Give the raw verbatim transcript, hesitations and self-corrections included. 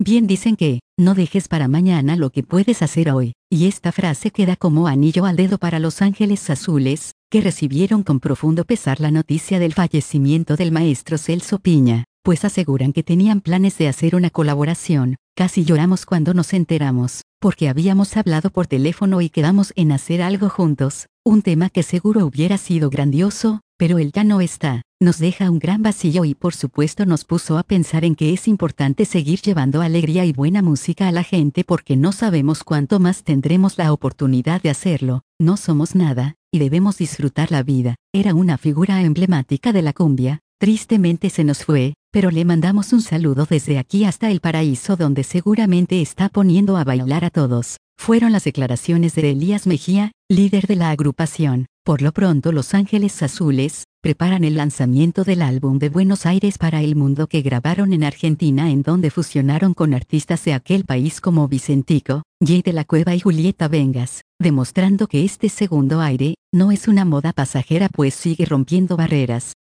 Bien dicen que, no dejes para mañana lo que puedes hacer hoy, y esta frase queda como anillo al dedo para Los Ángeles Azules, que recibieron con profundo pesar la noticia del fallecimiento del maestro Celso Piña, pues aseguran que tenían planes de hacer una colaboración. Casi lloramos cuando nos enteramos, porque habíamos hablado por teléfono y quedamos en hacer algo juntos, un tema que seguro hubiera sido grandioso, pero él ya no está. Nos deja un gran vacío y por supuesto nos puso a pensar en que es importante seguir llevando alegría y buena música a la gente porque no sabemos cuánto más tendremos la oportunidad de hacerlo. No somos nada, y debemos disfrutar la vida. Era una figura emblemática de la cumbia. Tristemente se nos fue, pero le mandamos un saludo desde aquí hasta el paraíso donde seguramente está poniendo a bailar a todos. Fueron las declaraciones de Elías Mejía, líder de la agrupación. Por lo pronto Los Ángeles Azules preparan el lanzamiento del álbum de Buenos Aires para el mundo que grabaron en Argentina, en donde fusionaron con artistas de aquel país como Vicentico, Jay de la Cueva y Julieta Vegas, demostrando que este segundo aire no es una moda pasajera pues sigue rompiendo barreras.